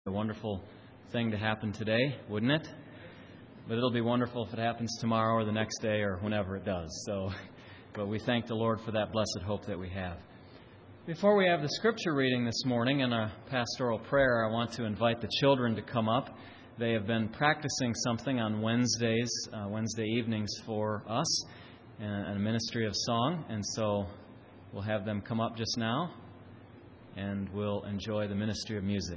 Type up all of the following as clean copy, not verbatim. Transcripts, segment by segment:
A wonderful thing to happen today, wouldn't it? But it'll be wonderful if it happens tomorrow or the next day or whenever it does. But we thank the Lord for that blessed hope that we have. Before we have the scripture reading this morning and a pastoral prayer, I want to invite the children to come up. They have been practicing something on Wednesday evenings for us, a ministry of song, and so we'll have them come up just now, and we'll enjoy the ministry of music.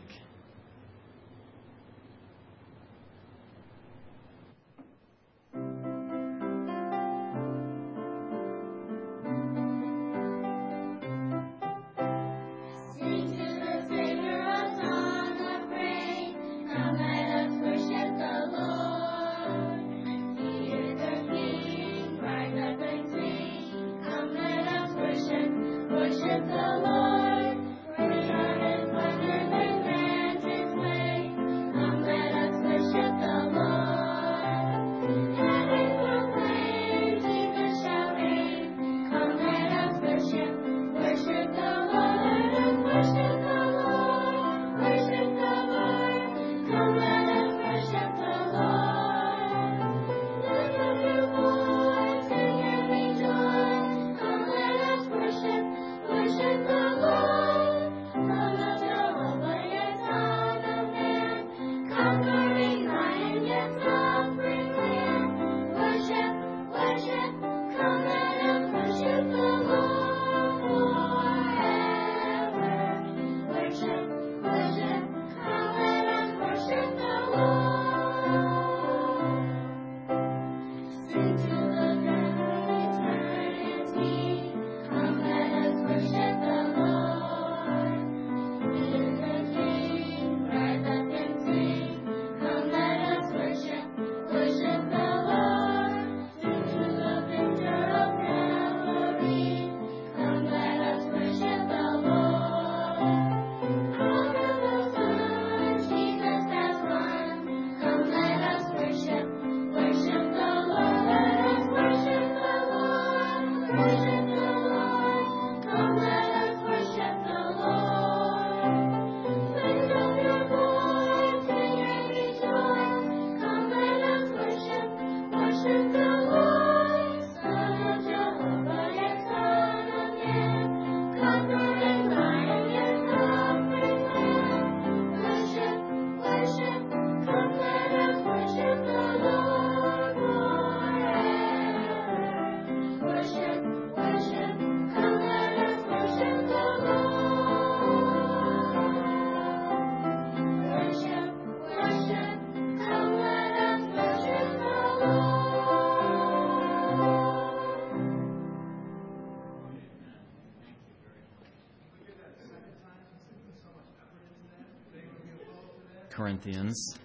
Corinthians.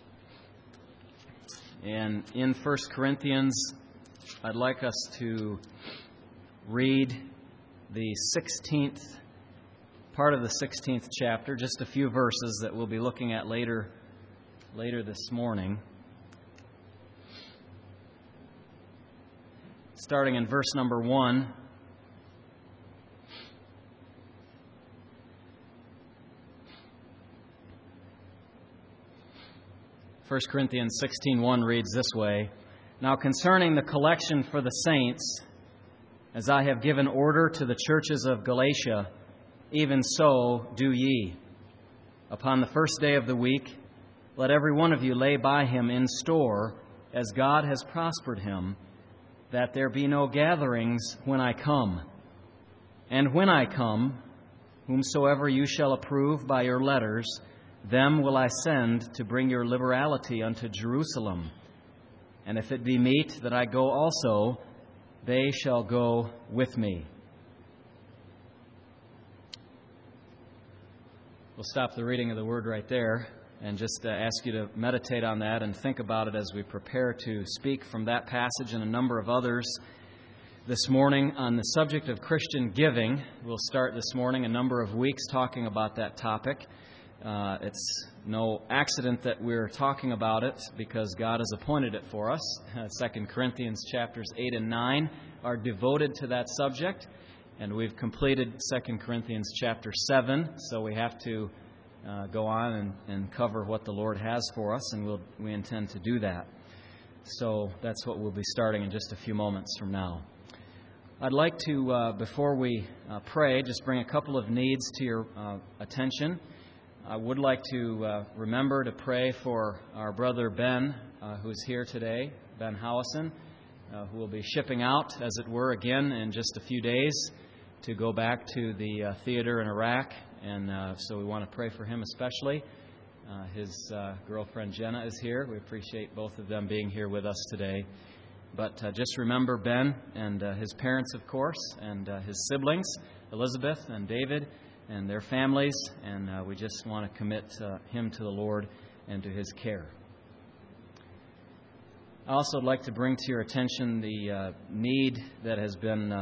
And in 1 Corinthians, I'd like us to read the 16th, part of the 16th chapter, just a few verses that we'll be looking at later this morning. Starting in verse number 1. 1 Corinthians 16:1 reads this way, "Now concerning the collection for the saints, as I have given order to the churches of Galatia, even so do ye. Upon the first day of the week, let every one of you lay by him in store, as God has prospered him, that there be no gatherings when I come. And when I come, whomsoever you shall approve by your letters, them will I send to bring your liberality unto Jerusalem. And if it be meet that I go also, they shall go with me." We'll stop the reading of the Word right there and just ask you to meditate on that and think about it as we prepare to speak from that passage and a number of others this morning on the subject of Christian giving. We'll start this morning a number of weeks talking about that topic. It's no accident that we're talking about it because God has appointed it for us. 2 Corinthians chapters 8 and 9 are devoted to that subject, and we've completed 2 Corinthians chapter 7, so we have to go on and cover what the Lord has for us, and we intend to do that. So that's what we'll be starting in just a few moments from now. I'd like to, before we pray, just bring a couple of needs to your attention. I would like to remember to pray for our brother Ben, who's here today, Ben Howison, who will be shipping out, as it were, again in just a few days to go back to the theater in Iraq. And so we want to pray for him especially. His girlfriend Jenna is here. We appreciate both of them being here with us today. But just remember Ben and his parents, of course, and his siblings, Elizabeth and David, and their families. And we just want to commit him to the Lord and to His care. I also would like to bring to your attention the need that has been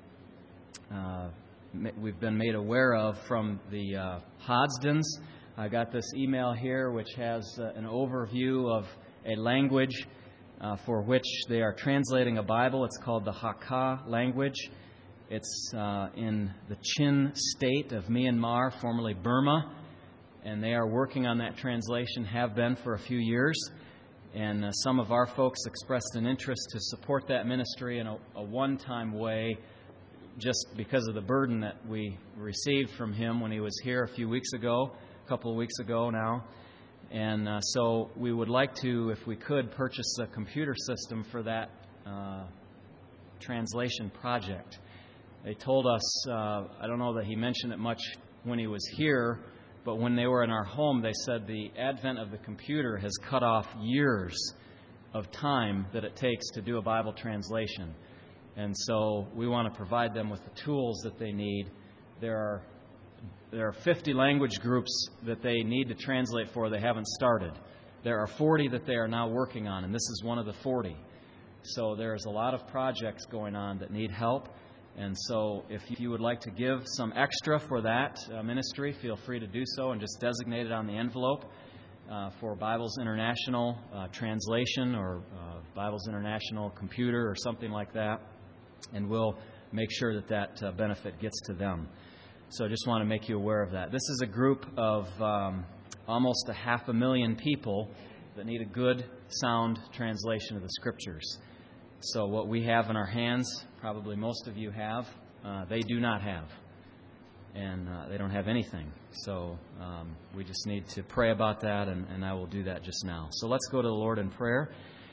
we've been made aware of from the Hodsdens. I got this email here which has an overview of a language for which they are translating a Bible. It's called the Hakka language. It's in the Chin state of Myanmar, formerly Burma, and they are working on that translation, have been for a few years. And some of our folks expressed an interest to support that ministry in a one-time way, just because of the burden that we received from him when he was here a couple of weeks ago now. And so we would like to, if we could, purchase a computer system for that translation project. They told us, I don't know that he mentioned it much when he was here, but when they were in our home, they said the advent of the computer has cut off years of time that it takes to do a Bible translation. And so we want to provide them with the tools that they need. There are 50 language groups that they need to translate for. They haven't started. There are 40 that they are now working on, and this is one of the 40. So there's a lot of projects going on that need help. And so if you would like to give some extra for that ministry, feel free to do so and just designate it on the envelope for Bibles International translation or Bibles International computer or something like that. And we'll make sure that benefit gets to them. So I just want to make you aware of that. This is a group of almost 500,000 people that need a good, sound translation of the Scriptures. So what we have in our hands, probably most of you have, they do not have. And they don't have anything. So we just need to pray about that, and I will do that just now. So let's go to the Lord in prayer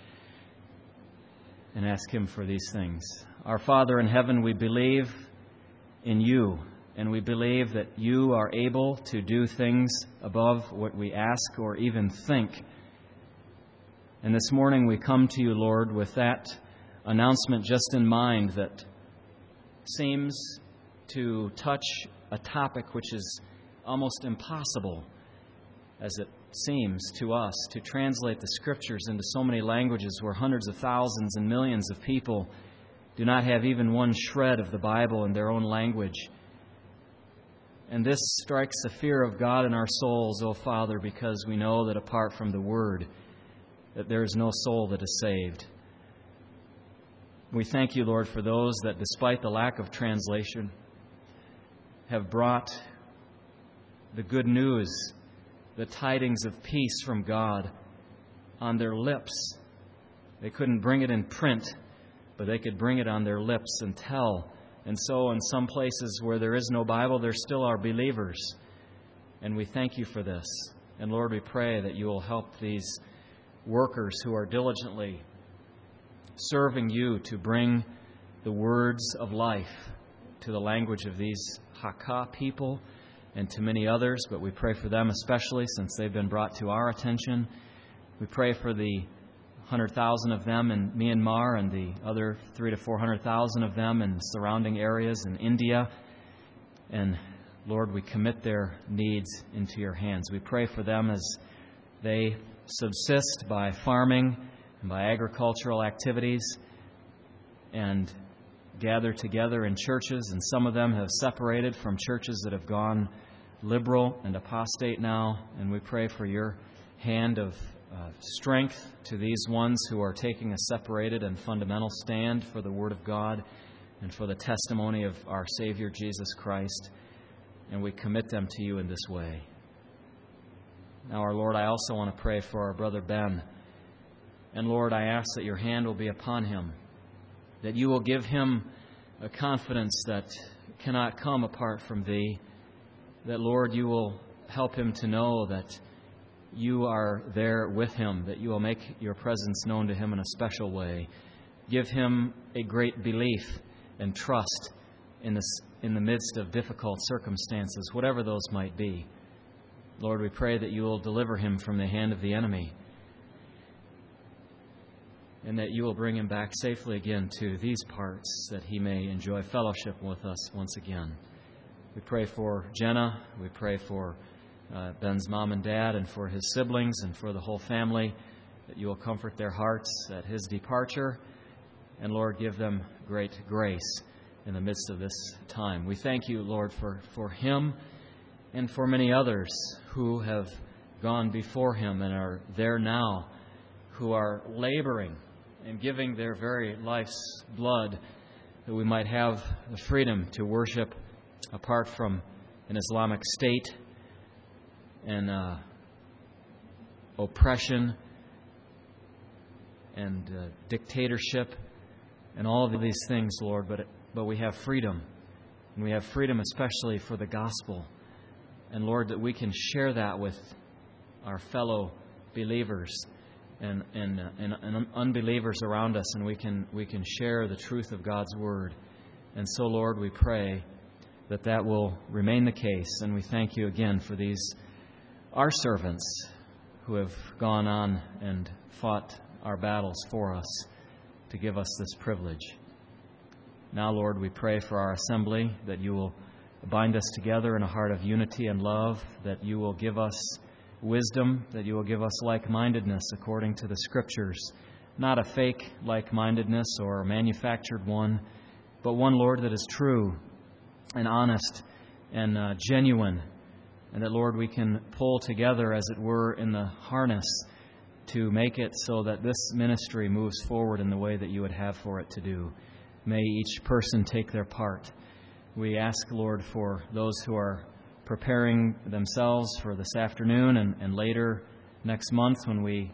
and ask Him for these things. Our Father in heaven, we believe in You, and we believe that You are able to do things above what we ask or even think. And this morning we come to You, Lord, with that announcement just in mind that seems to touch a topic which is almost impossible, as it seems to us, to translate the Scriptures into so many languages where hundreds of thousands and millions of people do not have even one shred of the Bible in their own language. And this strikes the fear of God in our souls, O Father, because we know that apart from the Word, that there is no soul that is saved. We thank You, Lord, for those that, despite the lack of translation, have brought the good news, the tidings of peace from God on their lips. They couldn't bring it in print, but they could bring it on their lips and tell. And so in some places where there is no Bible, there still are believers. And we thank You for this. And Lord, we pray that You will help these workers who are diligently serving You to bring the words of life to the language of these Hakka people and to many others, but we pray for them especially since they've been brought to our attention. We pray for the 100,000 of them in Myanmar and the other 300,000 to 400,000 of them in surrounding areas in India. And Lord, we commit their needs into Your hands. We pray for them as they subsist by farming and by agricultural activities and gather together in churches, and some of them have separated from churches that have gone liberal and apostate now. And we pray for Your hand of strength to these ones who are taking a separated and fundamental stand for the Word of God and for the testimony of our Savior Jesus Christ. And we commit them to You in this way. Now, our Lord, I also want to pray for our brother Ben. And Lord, I ask that your hand will be upon him, that you will give him a confidence that cannot come apart from Thee, that, Lord, you will help him to know that you are there with him, that you will make your presence known to him in a special way. Give him a great belief and trust in the midst of difficult circumstances, whatever those might be. Lord, we pray that you will deliver him from the hand of the enemy, and that you will bring him back safely again to these parts, that he may enjoy fellowship with us once again. We pray for Jenna. We pray for Ben's mom and dad, and for his siblings, and for the whole family, that you will comfort their hearts at his departure. And, Lord, give them great grace in the midst of this time. We thank you, Lord, for him and for many others who have gone before him and are there now, who are laboring and giving their very life's blood, that we might have the freedom to worship apart from an Islamic state and oppression and dictatorship and all of these things, Lord. But we have freedom, and we have freedom especially for the gospel. And, Lord, that we can share that with our fellow believers and unbelievers around us, and we can share the truth of God's Word. And so, Lord, we pray that will remain the case. And we thank you again for these, our servants, who have gone on and fought our battles for us to give us this privilege. Now, Lord, we pray for our assembly, that you will bind us together in a heart of unity and love, that you will give us wisdom, that you will give us like-mindedness according to the Scriptures, not a fake like-mindedness or a manufactured one, but one, Lord, that is true and honest and genuine, and that, Lord, we can pull together, as it were, in the harness to make it so that this ministry moves forward in the way that you would have for it to do. May each person take their part. We ask, Lord, for those who are preparing themselves for this afternoon and later next month, when we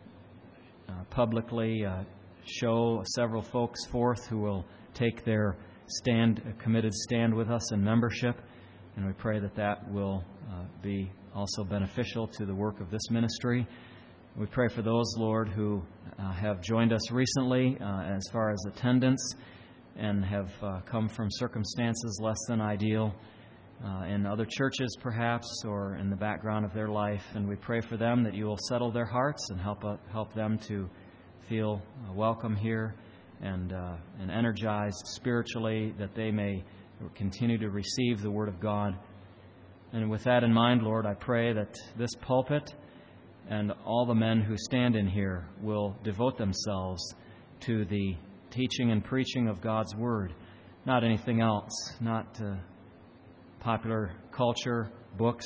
publicly show several folks forth who will take their committed stand with us in membership. And we pray that will be also beneficial to the work of this ministry. We pray for those, Lord, who have joined us recently as far as attendance and have come from circumstances less than ideal in other churches, perhaps, or in the background of their life. And we pray for them that you will settle their hearts and help them to feel welcome here and energized spiritually, that they may continue to receive the Word of God. And with that in mind, Lord, I pray that this pulpit and all the men who stand in here will devote themselves to the teaching and preaching of God's Word, not anything else, not popular culture, books,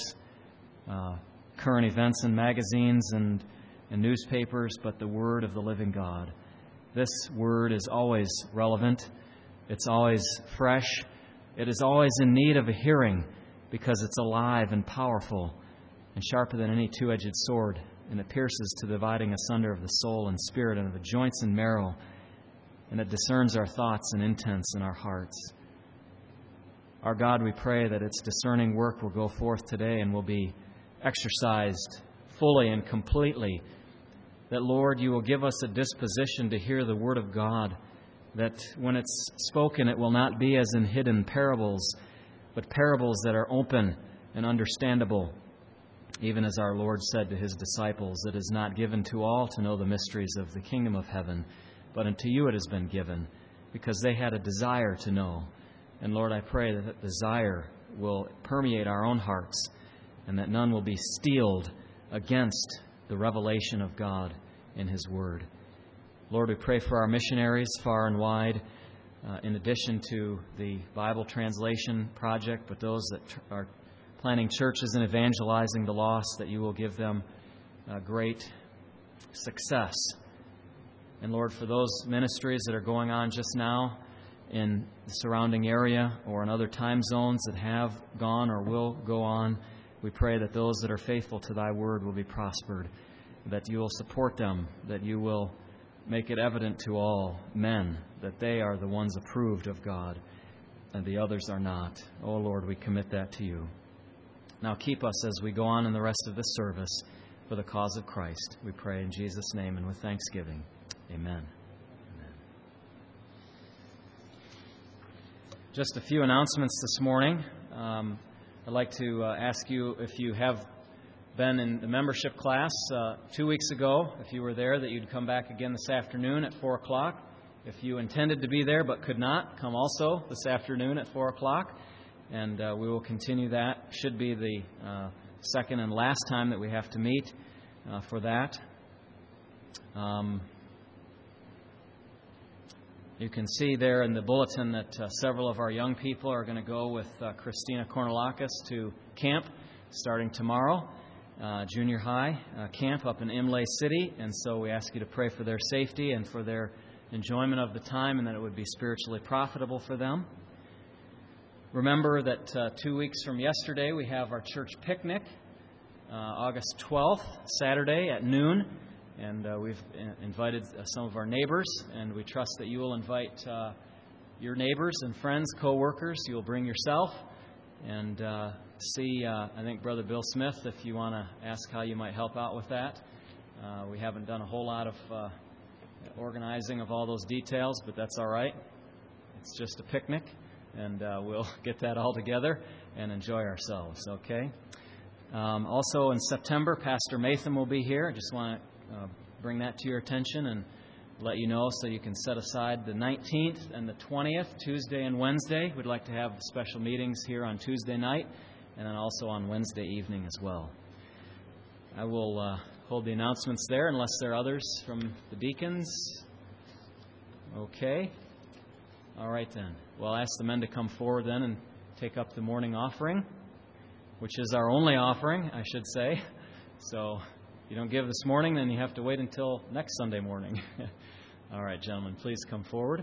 current events and magazines and newspapers, but the Word of the living God. This Word is always relevant. It's always fresh. It is always in need of a hearing, because it's alive and powerful and sharper than any two-edged sword, and it pierces to the dividing asunder of the soul and spirit and of the joints and marrow, and it discerns our thoughts and intents in our hearts. Our God, we pray that its discerning work will go forth today and will be exercised fully and completely. That, Lord, you will give us a disposition to hear the Word of God, that when it's spoken, it will not be as in hidden parables, but parables that are open and understandable. Even as our Lord said to his disciples, it is not given to all to know the mysteries of the kingdom of heaven, but unto you it has been given, because they had a desire to know. And Lord, I pray that that desire will permeate our own hearts, and that none will be steeled against the revelation of God in His Word. Lord, we pray for our missionaries far and wide, in addition to the Bible translation project, but those that are planning churches and evangelizing the lost, that you will give them great success. And Lord, for those ministries that are going on just now in the surrounding area or in other time zones that have gone or will go on, We pray that those that are faithful to Thy word will be prospered, that You will support them, that You will make it evident to all men that they are the ones approved of God and the others are not. Oh, Lord, we commit that to You. Now keep us as we go on in the rest of this service for the cause of Christ. We pray in Jesus' name and with thanksgiving. Amen. Just a few announcements this morning. I'd like to ask you, if you have been in the membership class 2 weeks ago, if you were there, that you'd come back again this afternoon at 4 o'clock. If you intended to be there but could not, come also this afternoon at 4 o'clock. And we will continue that. Should be the second and last time that we have to meet for that. You can see there in the bulletin that several of our young people are going to go with Christina Kornelakis to camp starting tomorrow, junior high camp up in Imlay City. And so we ask you to pray for their safety and for their enjoyment of the time, and that it would be spiritually profitable for them. Remember that 2 weeks from yesterday we have our church picnic, August 12th, Saturday at noon. And we've invited some of our neighbors, and we trust that you will invite your neighbors and friends, co-workers. You'll bring yourself and see, I think, Brother Bill Smith, if you want to ask how you might help out with that. We haven't done a whole lot of organizing of all those details, but that's all right. It's just a picnic, and we'll get that all together and enjoy ourselves, okay? Also in September, Pastor Matham will be here. I just want to bring that to your attention and let you know so you can set aside the 19th and the 20th, Tuesday and Wednesday. We'd like to have special meetings here on Tuesday night and then also on Wednesday evening as well. I will hold the announcements there unless there are others from the deacons. Okay. All right then. Well, I'll ask the men to come forward then and take up the morning offering, which is our only offering, I should say. So if you don't give this morning, then you have to wait until next Sunday morning. All right, gentlemen, please come forward.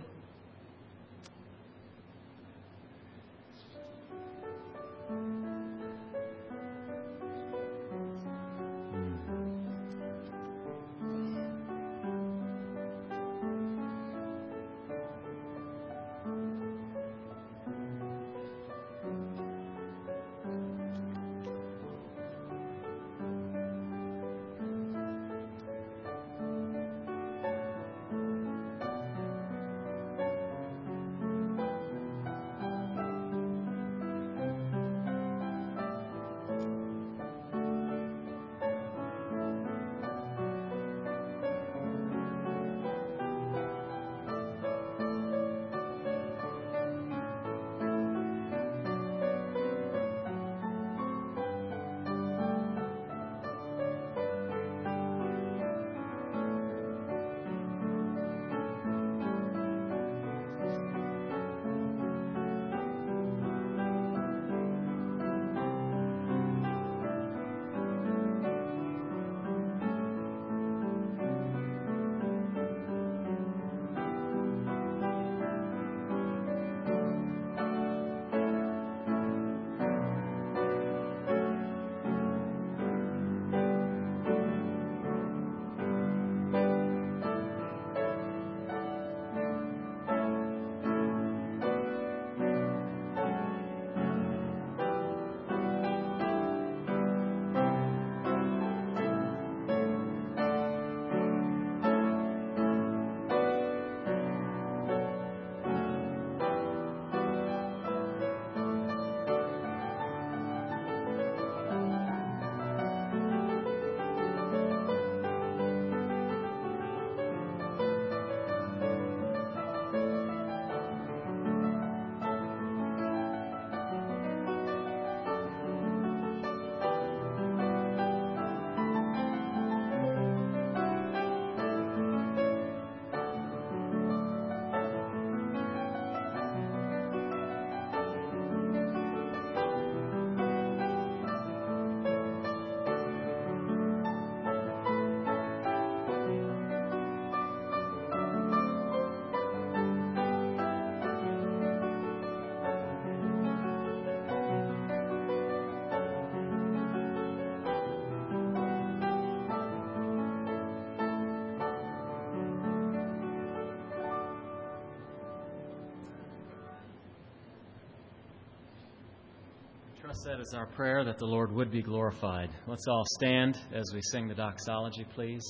That is our prayer, that the Lord would be glorified. Let's all stand as we sing the doxology, please.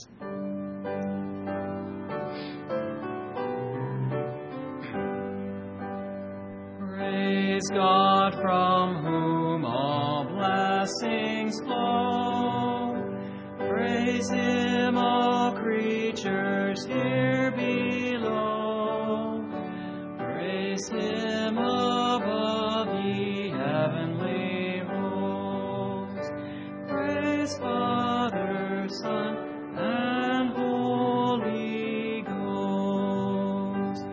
Praise God, from whom all blessings flow. Praise Him, all creatures here below. Praise Him above, ye heavenly hosts. Praise Father, Son, and Holy Ghost.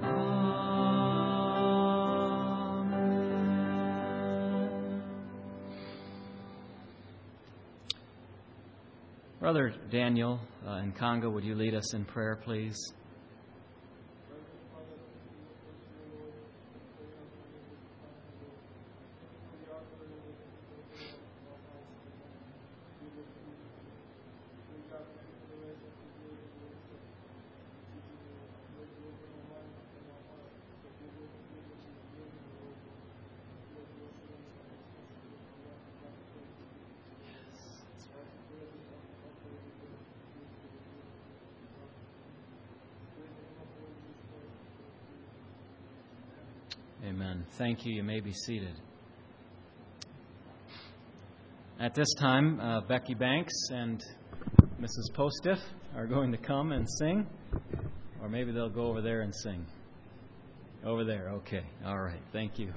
Amen. Brother Daniel in Congo, would you lead us in prayer, please? Amen. Thank you. You may be seated. At this time, Becky Banks and Mrs. Postiff are going to come and sing. Or maybe they'll go over there and sing. Over there. Okay. All right. Thank you.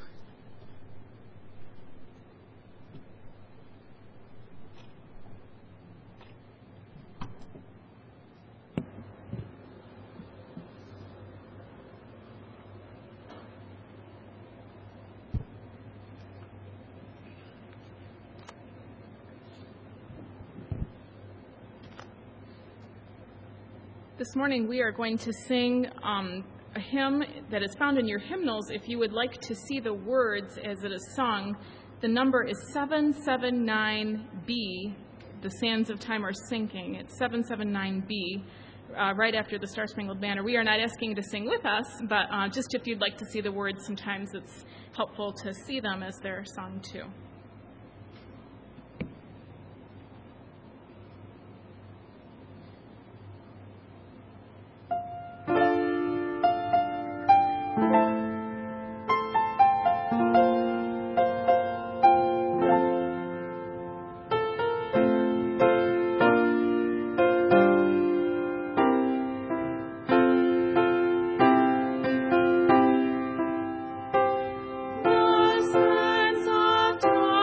This morning we are going to sing a hymn that is found in your hymnals. If you would like to see the words as it is sung, the number is 779B. The sands of time are sinking. It's 779B, right after the Star Spangled Banner. We are not asking you to sing with us, but just if you'd like to see the words, sometimes it's helpful to see them as they're sung too. The sands of time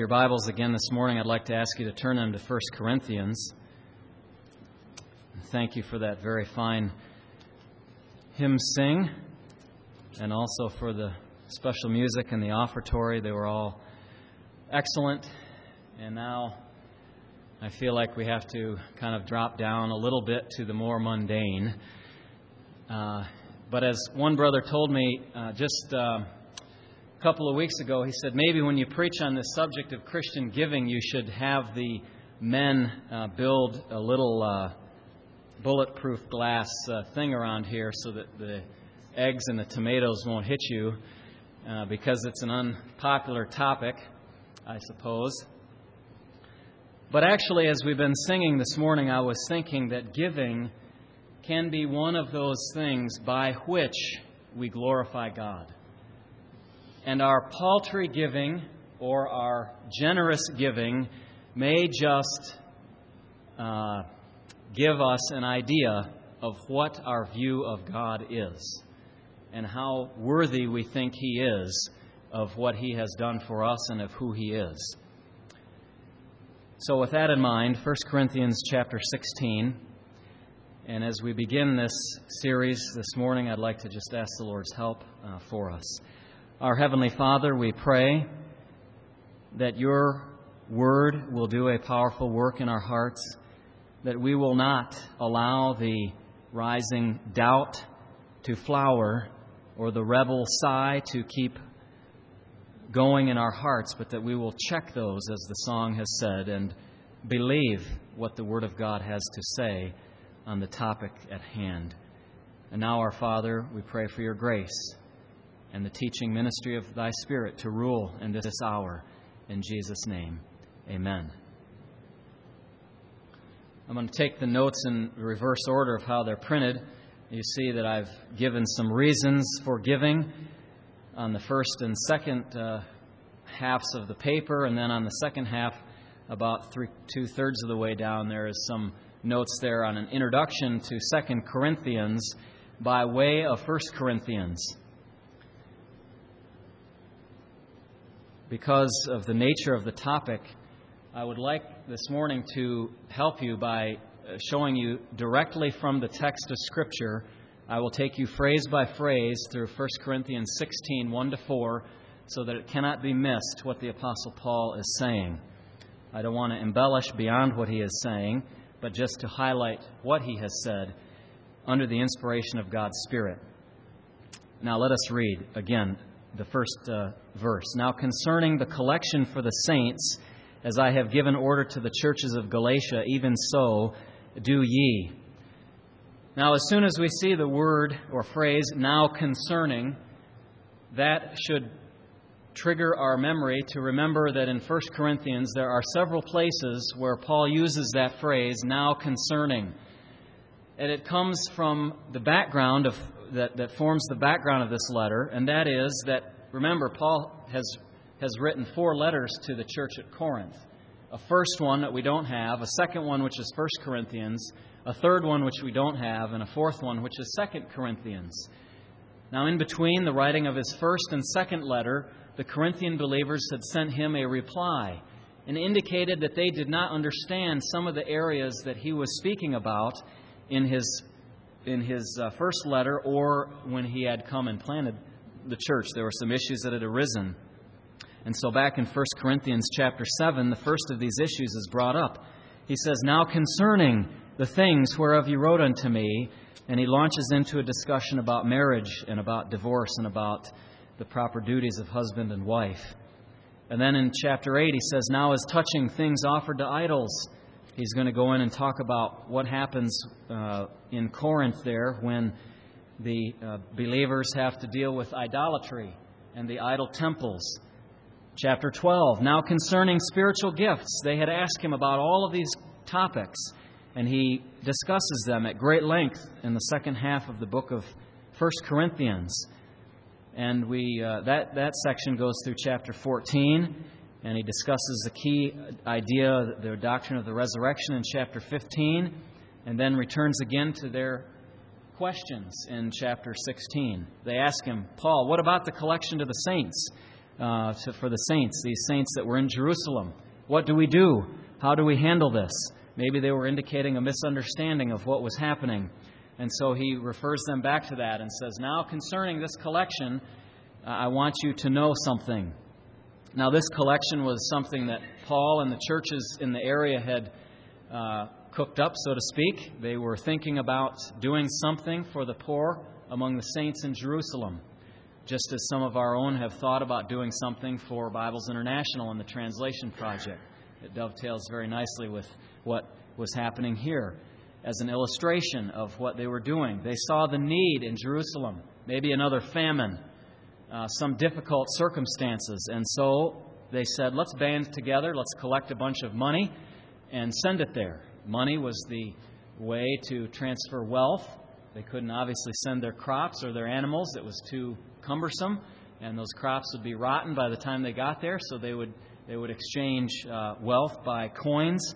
your Bibles again this morning, I'd like to ask you to turn them to 1 Corinthians. Thank you for that very fine hymn sing, and also for the special music and the offertory. They were all excellent. And now I feel like we have to kind of drop down a little bit to the more mundane. But as one brother told me just a couple of weeks ago, he said, maybe when you preach on this subject of Christian giving, you should have the men build a little bulletproof glass thing around here so that the eggs and the tomatoes won't hit you, because it's an unpopular topic, I suppose. But actually, as we've been singing this morning, I was thinking that giving can be one of those things by which we glorify God. And our paltry giving or our generous giving may just give us an idea of what our view of God is and how worthy we think He is of what He has done for us and of who He is. So with that in mind, 1 Corinthians chapter 16, and as we begin this series this morning, I'd like to just ask the Lord's help for us. Our Heavenly Father, we pray that Your Word will do a powerful work in our hearts, that we will not allow the rising doubt to flower or the rebel sigh to keep going in our hearts, but that we will check those, as the song has said, and believe what the Word of God has to say on the topic at hand. And now, our Father, we pray for Your grace and the teaching ministry of Thy Spirit to rule in this hour. In Jesus' name, amen. I'm going to take the notes in reverse order of how they're printed. You see that I've given some reasons for giving on the first and second halves of the paper, and then on the second half, about two-thirds of the way down, there is some notes there on an introduction to 2 Corinthians by way of 1 Corinthians. Because of the nature of the topic, I would like this morning to help you by showing you directly from the text of Scripture. I will take you phrase by phrase through 1 Corinthians 16, 1-4, so that it cannot be missed what the Apostle Paul is saying. I don't want to embellish beyond what he is saying, but just to highlight what he has said under the inspiration of God's Spirit. Now let us read again the first verse. Now concerning the collection for the saints, as I have given order to the churches of Galatia, even so do ye. Now, as soon as we see the word or phrase, now concerning, that should trigger our memory to remember that in 1 Corinthians there are several places where Paul uses that phrase, now concerning. And it comes from the background of that forms the background of this letter, and that is that, remember, Paul has written 4 letters to the church at Corinth. A first one that we don't have, a second one which is 1 Corinthians, a third one which we don't have, and a fourth one which is 2 Corinthians. Now, in between the writing of his first and second letter, the Corinthian believers had sent him a reply and indicated that they did not understand some of the areas that he was speaking about in his first letter, or when he had come and planted the church. There were some issues that had arisen. And so back in 1 Corinthians chapter 7, the first of these issues is brought up. He says, now concerning the things whereof you wrote unto me, and he launches into a discussion about marriage and about divorce and about the proper duties of husband and wife. And then in chapter 8, he says, now as touching things offered to idols, he's going to go in and talk about what happens in Corinth there when the believers have to deal with idolatry and the idol temples. Chapter 12, now concerning spiritual gifts, they had asked him about all of these topics, and he discusses them at great length in the second half of the book of 1 Corinthians. And that section goes through chapter 14, and he discusses the key idea, the doctrine of the resurrection, in chapter 15, and then returns again to their questions in chapter 16. They ask him, Paul, what about the collection to the saints? for the saints, these saints that were in Jerusalem. What do we do? How do we handle this? Maybe they were indicating a misunderstanding of what was happening. And so he refers them back to that and says, now concerning this collection, I want you to know something. Now this collection was something that Paul and the churches in the area had cooked up, so to speak. They were thinking about doing something for the poor among the saints in Jerusalem, just as some of our own have thought about doing something for Bibles International and the Translation Project. It dovetails very nicely with what was happening here as an illustration of what they were doing. They saw the need in Jerusalem, maybe another famine, some difficult circumstances, and so they said, let's band together, let's collect a bunch of money and send it there. Money was the way to transfer wealth. They couldn't obviously send their crops or their animals. It was too cumbersome, and those crops would be rotten by the time they got there, so they would exchange wealth by coins,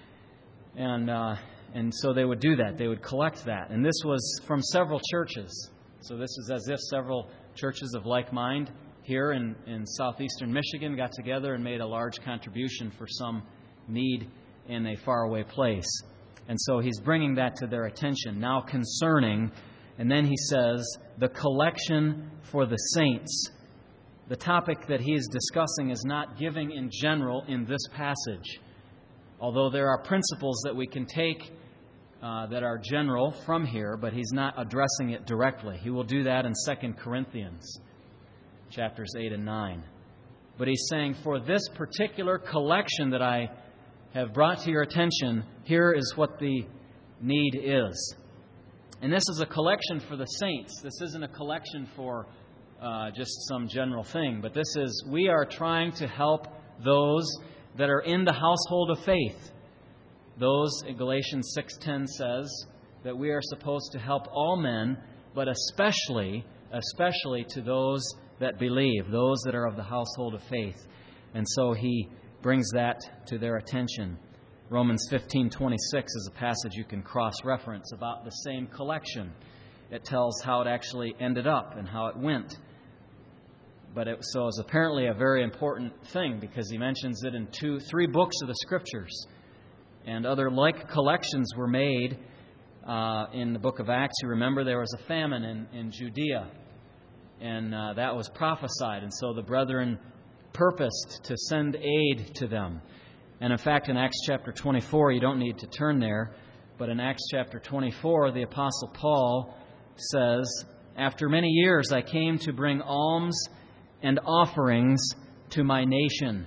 and so they would do that. They would collect that. And this was from several churches. So this is as if several churches of like mind here in southeastern Michigan got together and made a large contribution for some need in a faraway place. And so he's bringing that to their attention. Now concerning, and then he says, the collection for the saints. The topic that he is discussing is not giving in general in this passage, although there are principles that we can take that are general from here, but he's not addressing it directly. He will do that in 2 Corinthians, chapters 8 and 9. But he's saying, for this particular collection that I have brought to your attention, here is what the need is. And this is a collection for the saints. This isn't a collection for just some general thing, but this is, we are trying to help those that are in the household of faith. Those, in Galatians 6:10 says, that we are supposed to help all men, but especially to those that believe, those that are of the household of faith. And so he brings that to their attention. Romans 15:26 is a passage you can cross-reference about the same collection. It tells how it actually ended up and how it went. But it is apparently a very important thing because he mentions it in 3 books of the Scriptures. And other like collections were made in the book of Acts. You remember there was a famine in Judea, and that was prophesied. And so the brethren purposed to send aid to them. And in fact, in Acts chapter 24, you don't need to turn there, but in Acts chapter 24, the Apostle Paul says, after many years I came to bring alms and offerings to my nation.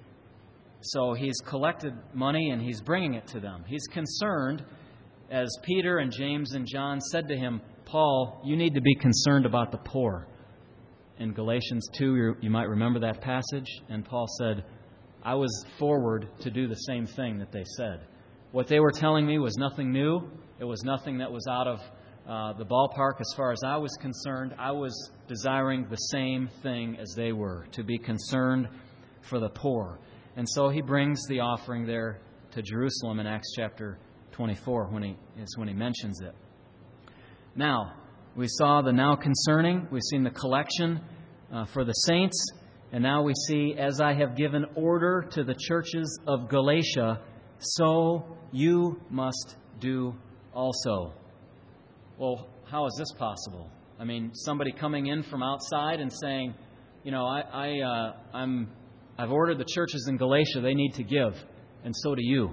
So he's collected money and he's bringing it to them. He's concerned, as Peter and James and John said to him, Paul, you need to be concerned about the poor. In Galatians 2, you might remember that passage, and Paul said, I was forward to do the same thing that they said. What they were telling me was nothing new. It was nothing that was out of the ballpark as far as I was concerned. I was desiring the same thing as they were, to be concerned for the poor. And so he brings the offering there to Jerusalem in Acts chapter 24 when he mentions it. Now, we saw the now concerning, we've seen the collection for the saints, and now we see, as I have given order to the churches of Galatia, so you must do also. Well, how is this possible? I mean, somebody coming in from outside and saying, you know, I've ordered the churches in Galatia, they need to give, and so do you.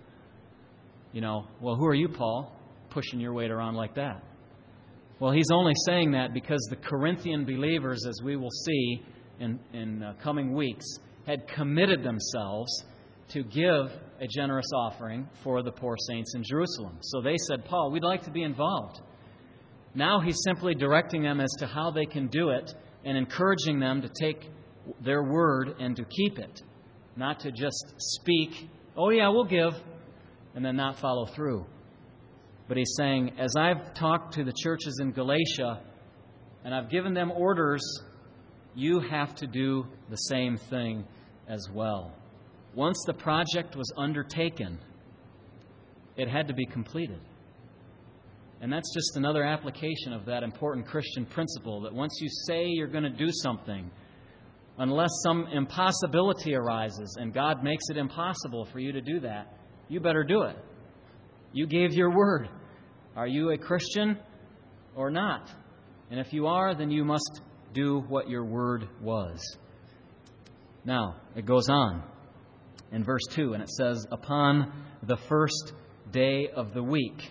You know, well, who are you, Paul, pushing your weight around like that? Well, he's only saying that because the Corinthian believers, as we will see in coming weeks, had committed themselves to give a generous offering for the poor saints in Jerusalem. So they said, Paul, we'd like to be involved. Now he's simply directing them as to how they can do it and encouraging them to take their word and to keep it, not to just speak, oh yeah, we'll give, and then not follow through. But he's saying, as I've talked to the churches in Galatia and I've given them orders, you have to do the same thing as well. Once the project was undertaken, it had to be completed. And that's just another application of that important Christian principle that once you say you're going to do something, unless some impossibility arises and God makes it impossible for you to do that, you better do it. You gave your word. Are you a Christian or not? And if you are, then you must do what your word was. Now, it goes on in verse 2, and it says, upon the first day of the week.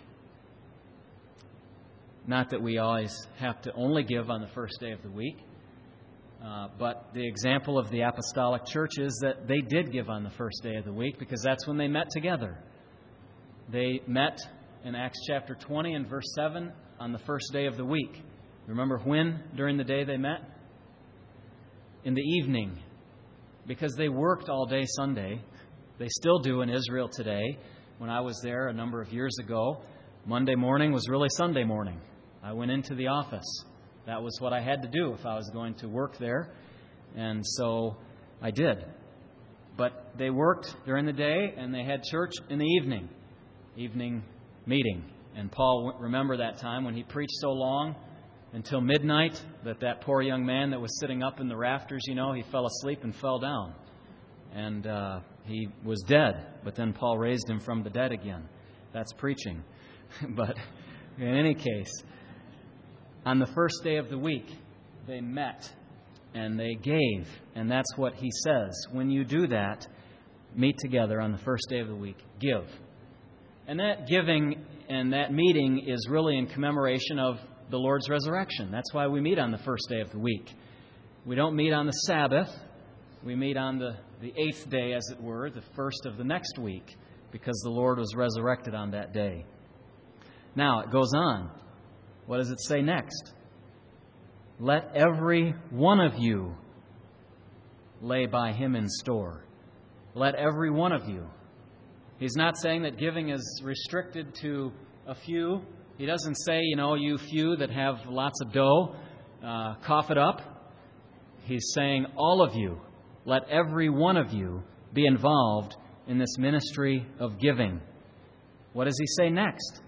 Not that we always have to only give on the first day of the week, but the example of the apostolic church is that they did give on the first day of the week because that's when they met together. They met in Acts chapter 20 and verse 7 on the first day of the week. Remember when during the day they met? In the evening, because they worked all day Sunday. They still do in Israel today. When I was there a number of years ago, Monday morning was really Sunday morning. I went into the office. That was what I had to do if I was going to work there. And so I did. But they worked during the day and they had church in the evening meeting. And Paul, remember that time when he preached so long until midnight that poor young man that was sitting up in the rafters, he fell asleep and fell down. And he was dead. But then Paul raised him from the dead again. That's preaching. But in any case, on the first day of the week, they met and they gave. And that's what he says. When you do that, meet together on the first day of the week, give. And that giving and that meeting is really in commemoration of the Lord's resurrection. That's why we meet on the first day of the week. We don't meet on the Sabbath. We meet on the eighth day, as it were, the first of the next week, because the Lord was resurrected on that day. Now, it goes on. What does it say next? Let every one of you lay by him in store. Let every one of you. He's not saying that giving is restricted to a few. He doesn't say, you few that have lots of dough, cough it up. He's saying all of you, let every one of you be involved in this ministry of giving. What does he say next?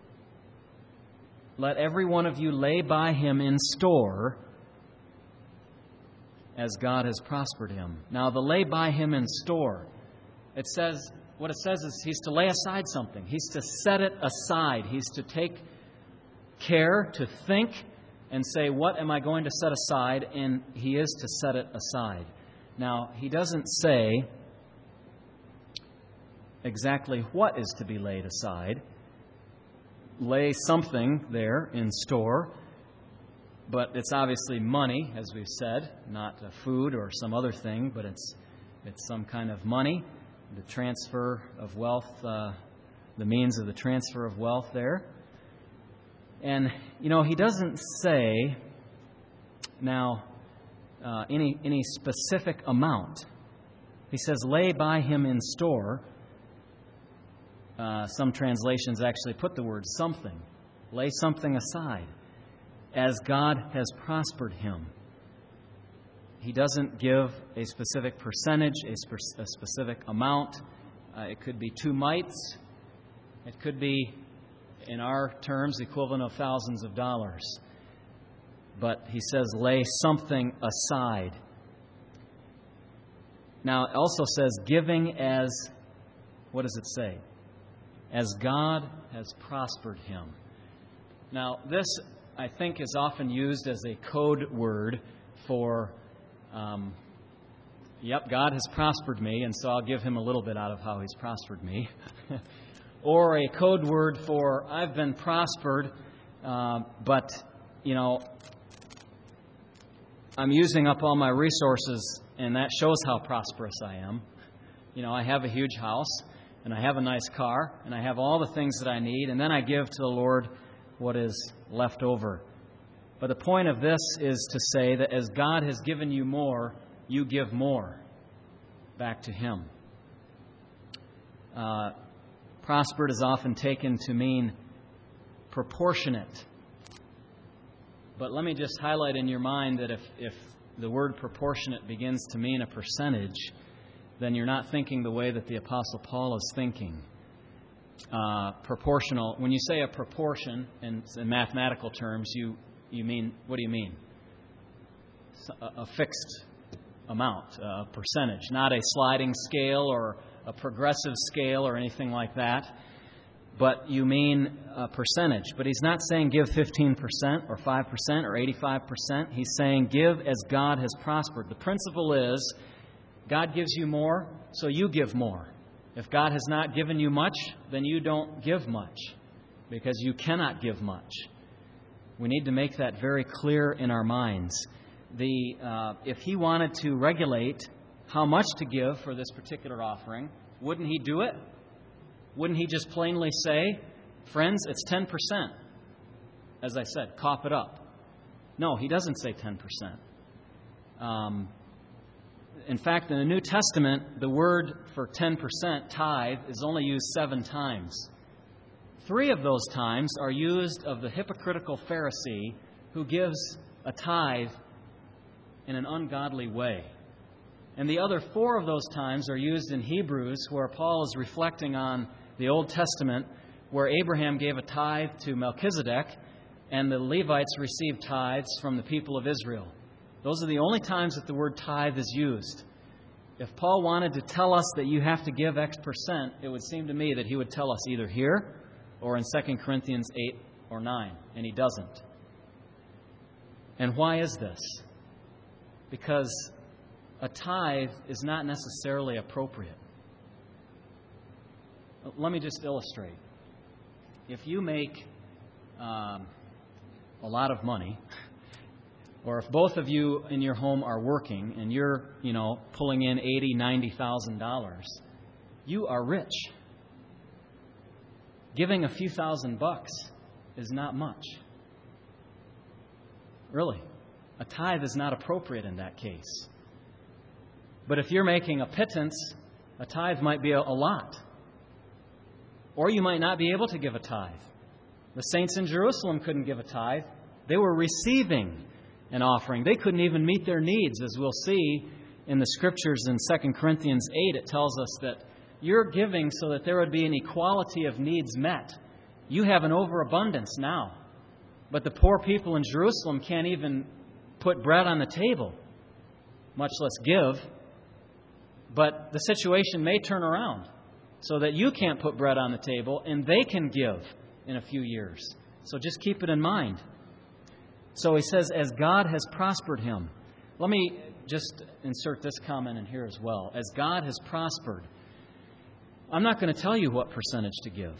Let every one of you lay by him in store as God has prospered him. Now, the lay by him in store, what it says is he's to lay aside something. He's to set it aside. He's to take care, to think, and say, what am I going to set aside? And he is to set it aside. Now, he doesn't say exactly what is to be laid aside. Lay something there in store, but it's obviously money, as we've said, not food or some other thing, but it's some kind of money, the transfer of wealth, the means of the transfer of wealth there. And, he doesn't say now any specific amount. He says, lay by him in store. Some translations actually put the word something. Lay something aside as God has prospered him. He doesn't give a specific percentage, a specific amount. It could be 2 mites. It could be, in our terms, the equivalent of thousands of dollars. But he says, lay something aside. Now, it also says, giving as, what does it say? As God has prospered him. Now, this, I think, is often used as a code word for, God has prospered me, and so I'll give him a little bit out of how he's prospered me. Or a code word for, I've been prospered, but, I'm using up all my resources, and that shows how prosperous I am. I have a huge house, and I have a nice car, and I have all the things that I need, and then I give to the Lord what is left over. But the point of this is to say that as God has given you more, you give more back to him. Prospered is often taken to mean proportionate. But let me just highlight in your mind that if the word proportionate begins to mean a percentage, then you're not thinking the way that the Apostle Paul is thinking. Proportional. When you say a proportion in mathematical terms, you mean, what do you mean? A fixed amount, a percentage, not a sliding scale or a progressive scale or anything like that, but you mean a percentage. But he's not saying give 15% or 5% or 85%. He's saying give as God has prospered. The principle is God gives you more, so you give more. If God has not given you much, then you don't give much, because you cannot give much. We need to make that very clear in our minds. If He wanted to regulate how much to give for this particular offering, wouldn't He do it? Wouldn't He just plainly say, friends, it's 10%? As I said, cough it up. No, He doesn't say 10%. In fact, in the New Testament, the word for 10% tithe is only used 7 times. 3 of those times are used of the hypocritical Pharisee who gives a tithe in an ungodly way. And the other 4 of those times are used in Hebrews, where Paul is reflecting on the Old Testament, where Abraham gave a tithe to Melchizedek, and the Levites received tithes from the people of Israel. Those are the only times that the word tithe is used. If Paul wanted to tell us that you have to give X percent, it would seem to me that he would tell us either here or in 2 Corinthians 8 or 9, and he doesn't. And why is this? Because a tithe is not necessarily appropriate. Let me just illustrate. If you make a lot of money, or if both of you in your home are working and you're, pulling in $80,000, $90,000, you are rich. Giving a few $1,000s is not much. Really. A tithe is not appropriate in that case. But if you're making a pittance, a tithe might be a lot. Or you might not be able to give a tithe. The saints in Jerusalem couldn't give a tithe. They were receiving an offering. They couldn't even meet their needs. As we'll see in the Scriptures in 2 Corinthians 8, it tells us that you're giving so that there would be an equality of needs met. You have an overabundance now. But the poor people in Jerusalem can't even put bread on the table, much less give. But the situation may turn around so that you can't put bread on the table and they can give in a few years. So just keep it in mind. So he says, as God has prospered him. Let me just insert this comment in here as well. As God has prospered. I'm not going to tell you what percentage to give.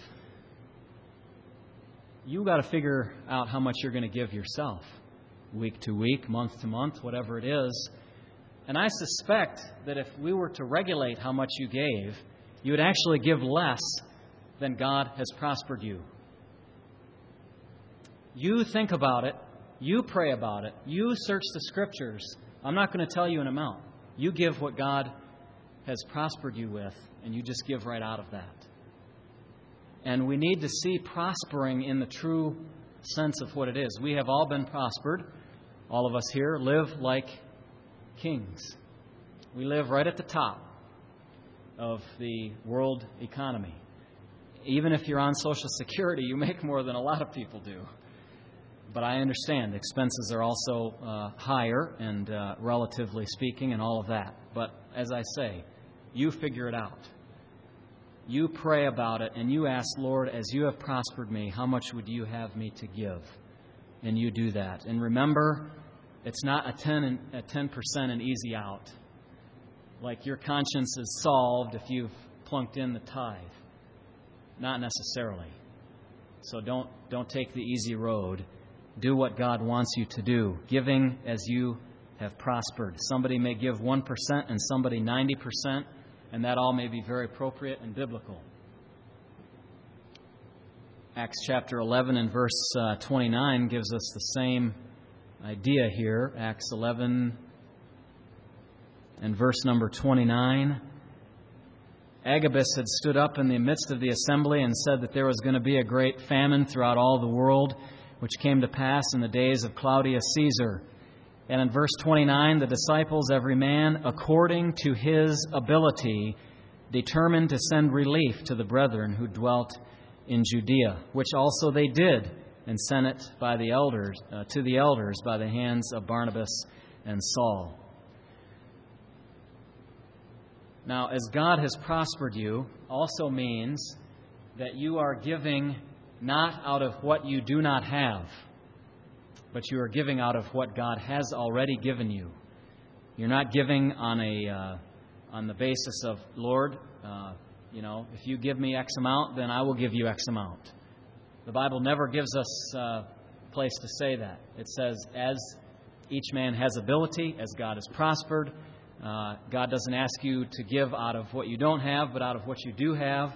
You've got to figure out how much you're going to give yourself. Week to week, month to month, whatever it is. And I suspect that if we were to regulate how much you gave, you would actually give less than God has prospered you. You think about it. You pray about it. You search the Scriptures. I'm not going to tell you an amount. You give what God has prospered you with, and you just give right out of that. And we need to see prospering in the true sense of what it is. We have all been prospered. All of us here live like kings. We live right at the top of the world economy. Even if you're on Social Security, you make more than a lot of people do. But I understand expenses are also higher, and relatively speaking, and all of that. But as I say, you figure it out. You pray about it, and you ask, Lord, as you have prospered me, how much would you have me to give? And you do that. And remember, it's not a 10% and easy out. Like your conscience is solved if you've plunked in the tithe. Not necessarily. So don't take the easy road. Do what God wants you to do, giving as you have prospered. Somebody may give 1% and somebody 90%, and that all may be very appropriate and biblical. Acts chapter 11 and verse 29 gives us the same idea here. Acts 11 and verse number 29. Agabus had stood up in the midst of the assembly and said that there was going to be a great famine throughout all the world, which came to pass in the days of Claudius Caesar. And in verse 29, the disciples, every man according to his ability, determined to send relief to the brethren who dwelt in Judea, which also they did, and sent it by the elders to the elders by the hands of Barnabas and Saul. Now, as God has prospered you also means that you are giving not out of what you do not have, but you are giving out of what God has already given you. You're not giving on the basis of, Lord, if you give me X amount, then I will give you X amount. The Bible never gives us a place to say that. It says, as each man has ability, as God has prospered. God doesn't ask you to give out of what you don't have, but out of what you do have.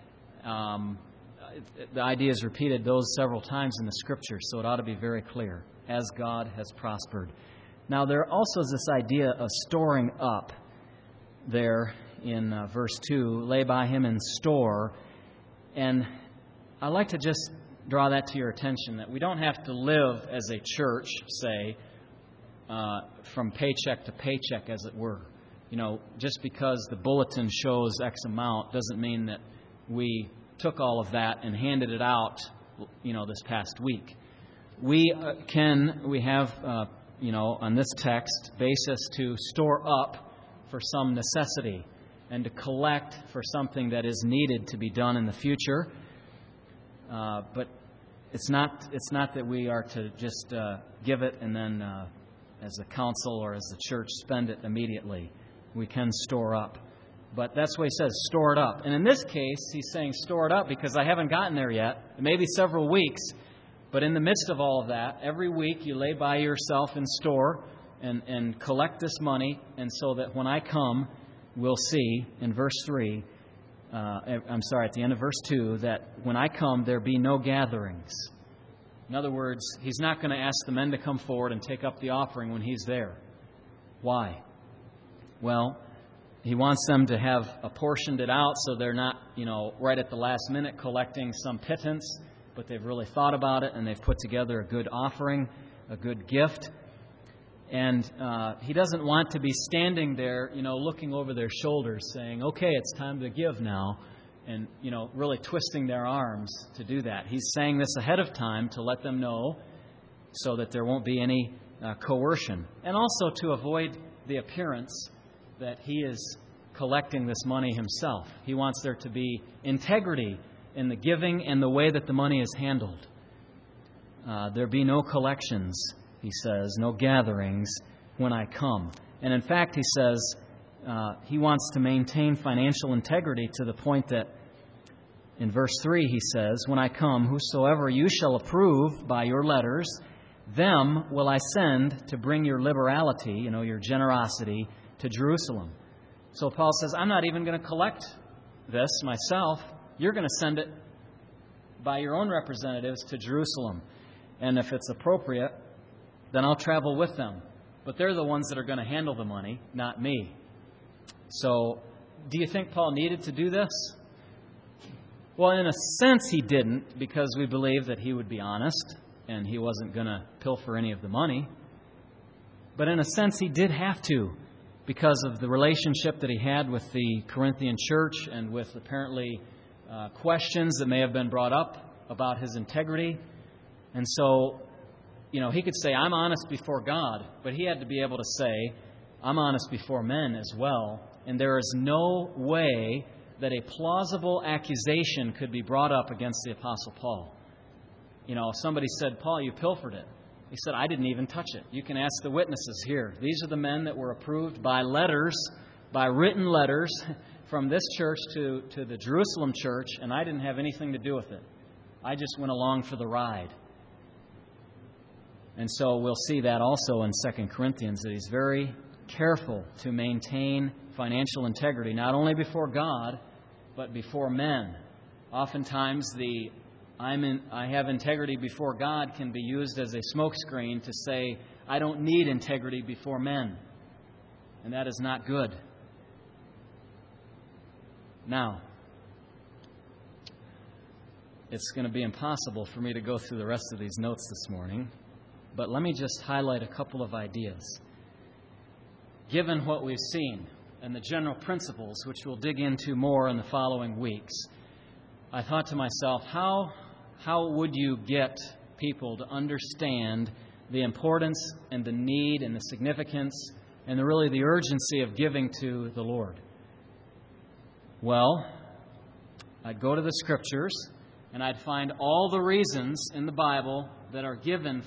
The idea is repeated those several times in the Scripture, so it ought to be very clear, as God has prospered. Now, there also is this idea of storing up there in verse 2, lay by him in store. And I'd like to just draw that to your attention, that we don't have to live as a church, say, from paycheck to paycheck, as it were. Just because the bulletin shows X amount doesn't mean that we took all of that and handed it out, this past week. We have, on this text, basis to store up for some necessity and to collect for something that is needed to be done in the future. But it's not that we are to just give it and then, as a council or as the church, spend it immediately. We can store up. But that's what he says, store it up. And in this case, he's saying store it up because I haven't gotten there yet. It may be several weeks. But in the midst of all of that, every week you lay by yourself in store and collect this money. And so that when I come, we'll see in verse 3, at the end of verse 2, that when I come, there be no gatherings. In other words, he's not going to ask the men to come forward and take up the offering when he's there. Why? Well, he wants them to have apportioned it out so they're not, right at the last minute collecting some pittance, but they've really thought about it and they've put together a good offering, a good gift. And he doesn't want to be standing there, looking over their shoulders saying, okay, it's time to give now, and, really twisting their arms to do that. He's saying this ahead of time to let them know so that there won't be any coercion. And also to avoid the appearance that he is collecting this money himself. He wants there to be integrity in the giving and the way that the money is handled. There be no collections, he says, no gatherings when I come. And in fact, he says, he wants to maintain financial integrity to the point that in verse 3 he says, when I come, whosoever you shall approve by your letters, them will I send to bring your liberality, your generosity, to Jerusalem. So Paul says, I'm not even going to collect this myself. You're going to send it by your own representatives to Jerusalem. And if it's appropriate, then I'll travel with them. But they're the ones that are going to handle the money, not me. So, do you think Paul needed to do this? Well, in a sense he didn't, because we believe that he would be honest and he wasn't going to pilfer any of the money. But in a sense he did have to, because of the relationship that he had with the Corinthian church and with apparently questions that may have been brought up about his integrity. And so, he could say, I'm honest before God, but he had to be able to say, I'm honest before men as well. And there is no way that a plausible accusation could be brought up against the Apostle Paul. Somebody said, Paul, you pilfered it. He said, I didn't even touch it. You can ask the witnesses here. These are the men that were approved by letters, by written letters from this church to the Jerusalem church, and I didn't have anything to do with it. I just went along for the ride. And so we'll see that also in 2 Corinthians, that he's very careful to maintain financial integrity, not only before God, but before men. Oftentimes, I have integrity before God can be used as a smokescreen to say, I don't need integrity before men. And that is not good. Now, it's going to be impossible for me to go through the rest of these notes this morning, but let me just highlight a couple of ideas. Given what we've seen and the general principles, which we'll dig into more in the following weeks, I thought to myself, how would you get people to understand the importance and the need and the significance and really the urgency of giving to the Lord? Well, I'd go to the Scriptures and I'd find all the reasons in the Bible that are given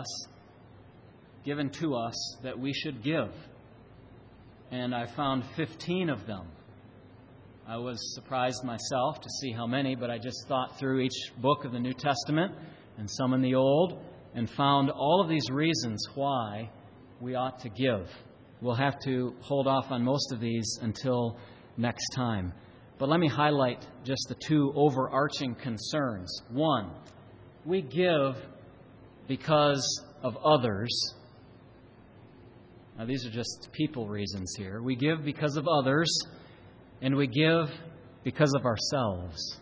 to us that we should give. And I found 15 of them. I was surprised myself to see how many, but I just thought through each book of the New Testament and some in the Old and found all of these reasons why we ought to give. We'll have to hold off on most of these until next time. But let me highlight just the two overarching concerns. One, we give because of others. Now, these are just people reasons here. We give because of others, and we give because of ourselves.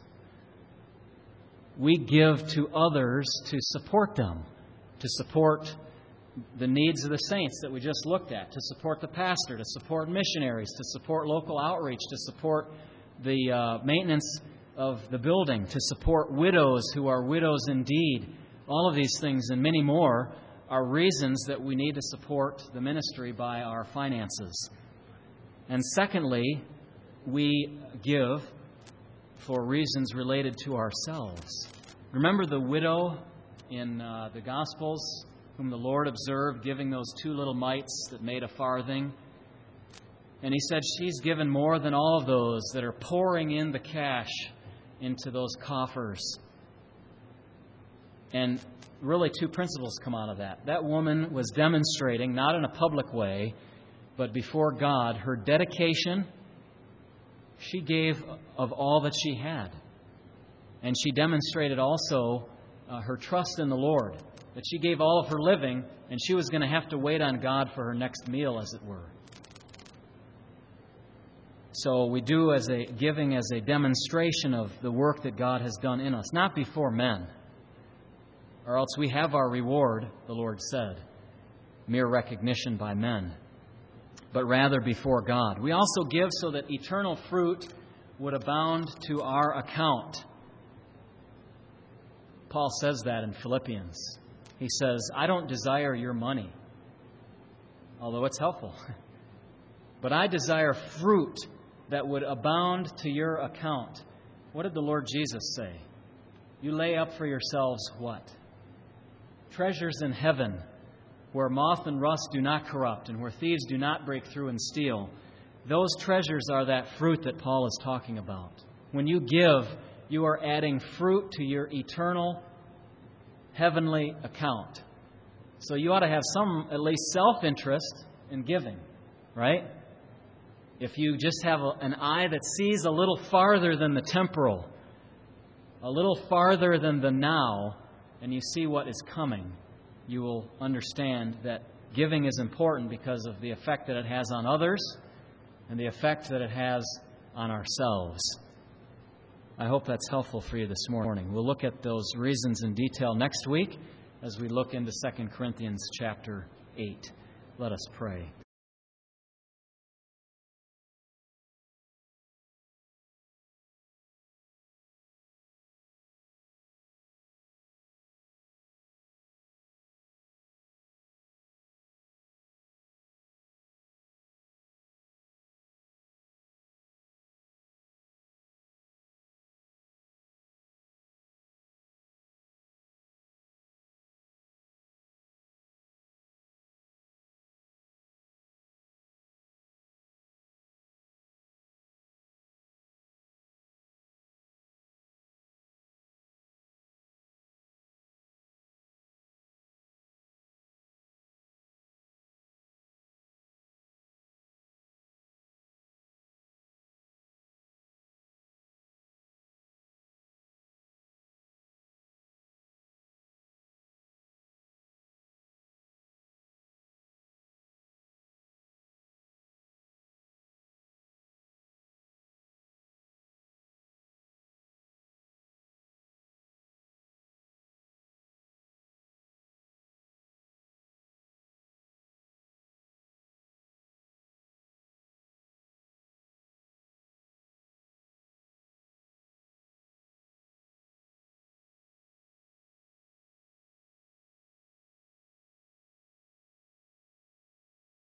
We give to others to support them, to support the needs of the saints that we just looked at, to support the pastor, to support missionaries, to support local outreach, to support the maintenance of the building, to support widows who are widows indeed. All of these things and many more are reasons that we need to support the ministry by our finances. And secondly, we give for reasons related to ourselves. Remember the widow in the Gospels whom the Lord observed giving those 2 little mites that made a farthing? And He said she's given more than all of those that are pouring in the cash into those coffers. And really 2 principles come out of that. That woman was demonstrating, not in a public way, but before God, her dedication. She gave of all that she had. And she demonstrated also her trust in the Lord, that she gave all of her living, and she was going to have to wait on God for her next meal, as it were. So we do giving as a demonstration of the work that God has done in us, not before men, or else we have our reward, the Lord said, mere recognition by men, but rather before God. We also give so that eternal fruit would abound to our account. Paul says that in Philippians. He says, I don't desire your money, although it's helpful, but I desire fruit that would abound to your account. What did the Lord Jesus say? You lay up for yourselves what? Treasures in heaven, where moth and rust do not corrupt, and where thieves do not break through and steal. Those treasures are that fruit that Paul is talking about. When you give, you are adding fruit to your eternal, heavenly account. So you ought to have some, at least, self-interest in giving, right? If you just have an eye that sees a little farther than the temporal, a little farther than the now, and you see what is coming, you will understand that giving is important because of the effect that it has on others and the effect that it has on ourselves. I hope that's helpful for you this morning. We'll look at those reasons in detail next week as we look into 2 Corinthians chapter 8. Let us pray.